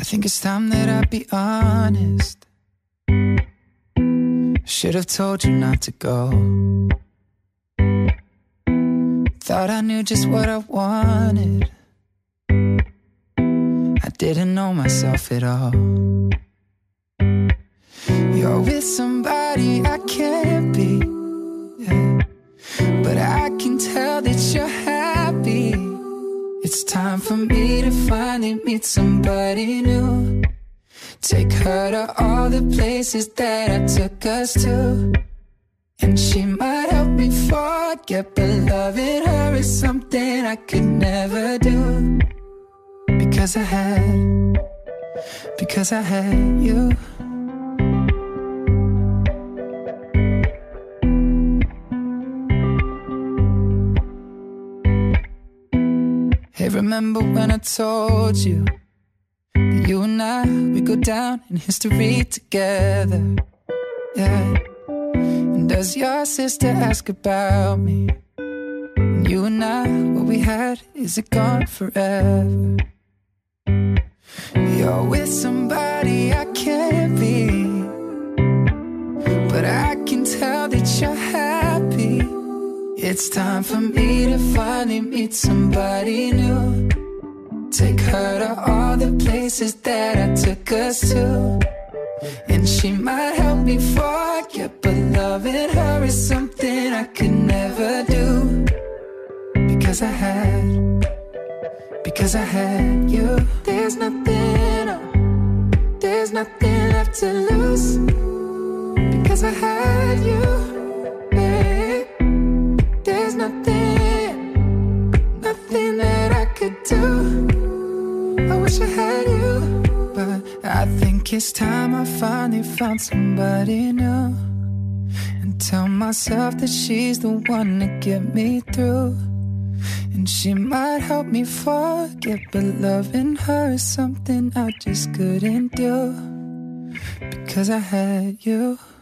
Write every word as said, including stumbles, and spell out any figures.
think it's time that I be honest. Should have told you not to go. Thought I knew just what I wanted. I didn't know myself at all. You're with somebody I can't be, yeah. But I can tell that you're happy. It's time for me to finally meet somebody new. Take her to all the places that I took us to. And she might help me forget, but loving her is something I could never do. Because I had, because I had you. Hey, remember when I told you that you and I, we go down in history together, yeah. And does your sister ask about me? And you and I, what we had, is it gone forever? You're with somebody I can't be, but I can tell that you're happy. It's time for me to finally meet somebody new. Take her to all the places that I took us to. And she might help me forget, but loving her is something I could never do. Because I had, because I had you. There's nothing, uh, there's nothing left to lose. Because I had you, babe. There's nothing, nothing that I could do. I wish I had you, but I think it's time I finally found somebody new. And tell myself that she's the one to get me through. And she might help me forget, but loving her is something I just couldn't do. Because I had you.